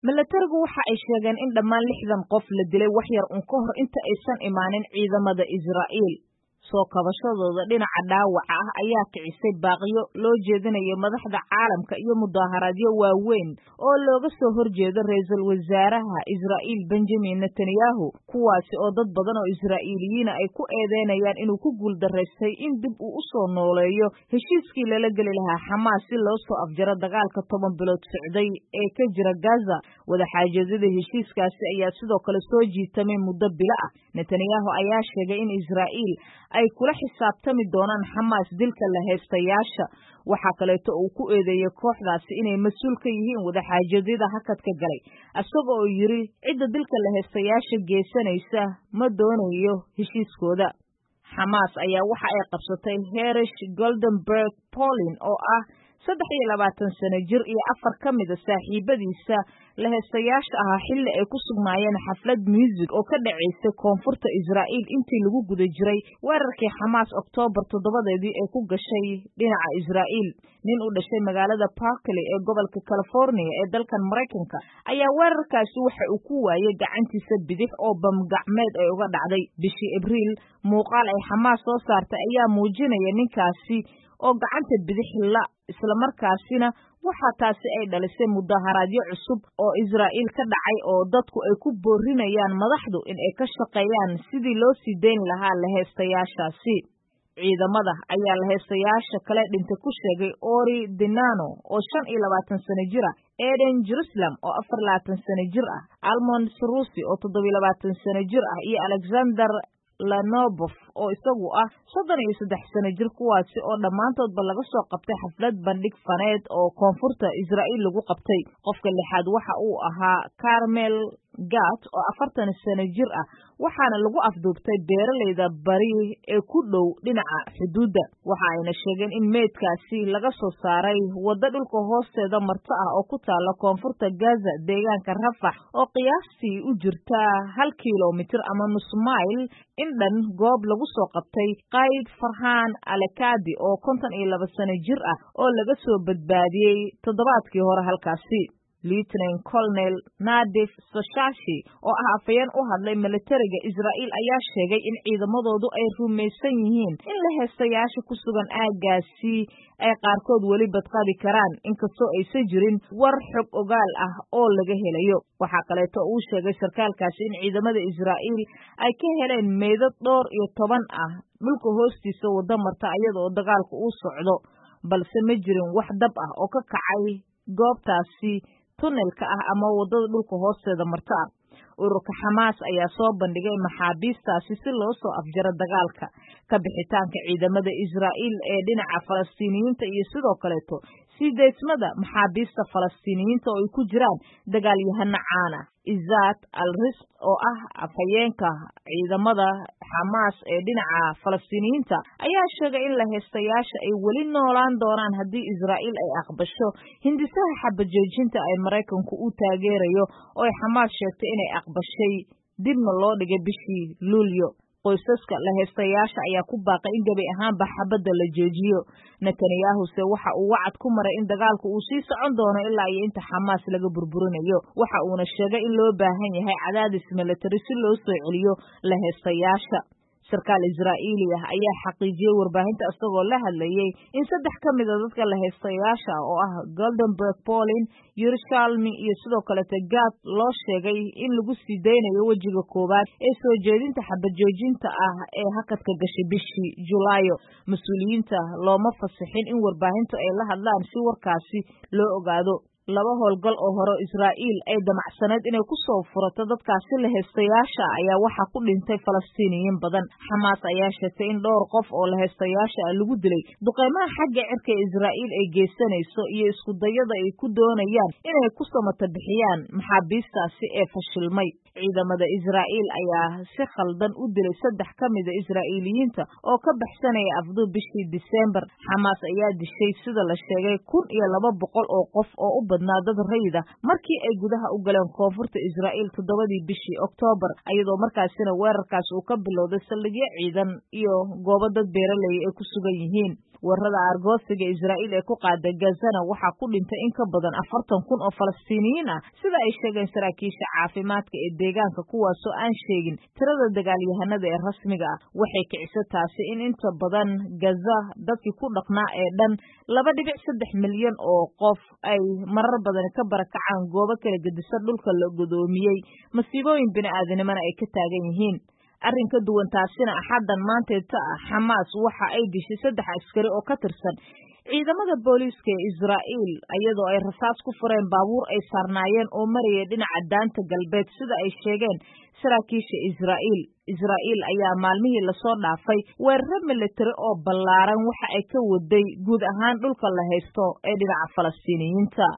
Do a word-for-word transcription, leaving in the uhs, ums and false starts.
milatarigu waxa ay sheegeen in dhammaan lixdan qof la dilay wax yar un ka hor inta aysan imaanin ciidamada Israa'iil. Soo kabashadooda dhinaca dhaawaca ah ayaa kicisay baaqiyo loo jeedinayo madaxda caalamka iyo mudaharaadyo waaweyn oo looga soo horjeedo ra'iisul wasaaraha Israa'iil Benjamin Netanyahu, kuwaasi oo dad badan oo Israa'iiliyiin ay ku eedeynayaan inuu ku guuldareystay in dib uu u soo nooleeyo heshiiskii lala geli lahaa Xamaas si loo soo afjaro dagaalka toban bilood socday ee ka jira Gaza. Wadaxaajoodida heshiiskaasi ayaa sidoo kale soo jiitamay muddo bilo ah. Netanyahu ayaa sheegay in Israa'iil ay kula xisaabtami doonaan Xamaas dilka la haystayaasha. Waxa kaleeto uu ku eedeeyay kooxdaasi inay mas'uul ka yihiin wadaxaajoodida hakadka galay, asagoo oo yiri cidda dilka la haystayaasha geesanaysa ma doonayo heshiiskooda. Xamaas ayaa waxa ay qabsatay Harish Goldenberg Polin oo ah saddex iyo labaatan sano jir iyo afar ka mid ah saaxiibadiisa la haystayaasha ahaa xilli ay ku sugnaayeen xaflad music oo ka dhacaysay koonfurta Israa'iil intii lagu guda jiray weerarkii Xamaas Oktoobar toddobadeedii ee ku gashay dhinaca Israa'iil. Nin u dhashay magaalada Berkeley ee gobolka California ee dalkan Mareykanka ayaa weerarkaasi waxa uu ku waayay gacantiisa bidix oo bam gacmeed ay uga dhacday. Bishii Abriil, muuqaal ay Xamaas soo saartay ayaa muujinaya ninkaasi oo gacanta bidix la isla markaasina waxa taasi ay dhalisay mudaharaadyo cusub oo Israa'iil ka dhacay oo dadku ay ku boorinayaan madaxdu in ay ka shaqeeyaan sidii loo sii deyn lahaa la haystayaashaasi. Ciidamada ayaa la haystayaasha kale dhintay ku sheegay Ori Dinano oo shan iyo labaatan sano jir ah, Eden Jerusalem oo afar iyo labaatan sano jir ah, Almond Sarusi oo toddoba iyo labaatan sano jir ah iyo Alexander Lanobov oo isagu ah soddon iyo saddex sano jir, kuwaasi oo dhammaantoodba laga soo qabtay xaflad bandhig faneed oo koonfurta Israa'iil lagu qabtay. Qofka lixaad waxa uu ahaa Carmel Gat oo afartan sano jir ah, waxaana lagu afduubtay beeralayda bari ee ku dhow dhinaca xuduudda. Waxa ayna sheegeen in meydkaasi laga soo saaray waddo dhulka hoosteeda marto ah oo ku taala koonfurta Gaza, deegaanka Rafah oo qiyaastii u jirta hal kiiloomitir ama nus mayl in dhan goob lagu soo qabtay Qayd Farhan Alekadi oo konton iyo laba sano jir ah oo laga soo badbaadiyey toddobaadkii hore halkaasi. Lieutenant Colonel Nadif Soshashi oo ah afayeen u hadlay militariga Israa'iil ayaa sheegay in ciidamadoodu ay rumaysan yihiin in la haystayaasha ku sugan aaggaasi ay qaarkood weli badqabi karaan, inkastoo aysan jirin war xog ogaal ah oo laga helayo. Waxaa kaleeto uu sheegay sarkaalkaasi in ciidamada Israa'iil ay ka heleen meydad dhowr iyo toban ah dhulka hoostiisa waddo marta iyadoo dagaalku uu socdo, balse ma jirin wax dab ah oo ka kacay goobtaasi tunnelka ah ama wadada dhulka hoosteeda marta ah. Ururka Xamaas ayaa soo bandhigay maxaabiistaasi si loo soo afjaro dagaalka. Ka bixitaanka ciidamada Israa'iil ee dhinaca Falastiiniyiinta iyo sidoo kaleeto sii deysmada maxaabiista Falastiiniyiinta oo ay ku jiraan dagaalyahano caan ah. Izzat al-Risq oo ah afhayeenka ciidamada Xamaas ee dhinaca Falastiiniyiinta ayaa sheegay in la haystayaasha ay weli noolaan doonaan haddii Israa'iil ay aqbasho hindisaha xabajoojinta ay Mareykanku u taageerayo oo ay Xamaas sheegtay inay aqbashay dibna loo dhigay bishii Luulyo. Qoysaska la haystayaasha ayaa ku baaqay in gabi ahaanba xabadda la joojiyo. Netanyahu se waxa uu wacad ku maray in dagaalku uu sii socon doono ilaa iyo inta Xamaas laga burburinayo. Waxa uuna sheegay in loo baahan yahay cadaadis militari si loo soo celiyo la haystayaasha. Sarkaal Israa'iili ah ayaa xaqiijiyay warbaahinta asagoo la hadlayay in saddex ka mid ah dadka la haystayaasha oo ah Goldenberg Polin, Yerushalmi iyo sidoo kale Gat loo sheegay in lagu sii deynayo wajiga koowaad ee soo jeedinta xabajoojinta ah ee hakadka gashay bishii Julaayo. Mas'uuliyiinta looma fasixin in warbaahintu ay la hadlaan si warkaasi loo ogaado. Laba howlgal oo hore Israa'iil ay damacsaneed inay ku soo furato dadkaasi la haystayaasha ayaa waxa ku dhintay Falastiiniyiin badan. Xamaas ayaa sheegtay in dhowr qof oo la haystayaasha lagu dilay duqeymaha xagga cirka ee Israa'iil ay geysanayso iyo isku dayada ay ku doonayaan inay ku samata bixiyaan maxaabiistaasi ee fashilmay. Ciidamada Israa'iil ayaa si khaldan u dilay saddex ka mid ah Israa'iiliyiinta oo ka baxsanaya afduub bishii December. Xamaas ayaa dishay sida la sheegay kun iyo laba boqol oo qof oo u badnaa dad rayid ah markii ay gudaha u galeen koonfurta Israa'iil toddobadii bishii Oktoobar, iyadoo markaasina weerarkaas uu ka bilowday saldhigyo ciidan iyo goobo dad beeraley ay ku sugan yihiin. warrada argoosiga Israa'iil ee ku qaaday Gazana waxaa ku dhintay in ka badan afartan kun oo Falastiiniyiin ah sida ay sheegeen saraakiisha caafimaadka ee deegaanka kuwaasoo aan sheegin tirada dagaalyahanada ee rasmiga ah waxay kicisay taasi in inta badan Gaza dadkii ku dhaqnaa ee dhan laba dhibic saddex milyan oo qof ay marar badan ka barakacaan goobo kala gedisan dhulka la godoomiyey masiibooyin bini'aadanimana ay ka taagan yihiin arrin ka duwan taasina axaddan maanteeta ah Xamaas waxa ay dishay saddex askari oo ka tirsan ciidamada booliiska ee Israa'iil iyadoo ay rasaas ku fureen baabuur ay saarnaayeen oo marayay dhinaca daanta galbeed sida ay sheegeen saraakiisha Israa'iil Israa'iil ayaa maalmihii la soo dhaafay weeraro militari oo ballaaran waxa ay ka waday guud ahaan dhulka la haysto ee dhinaca Falastiiniyiinta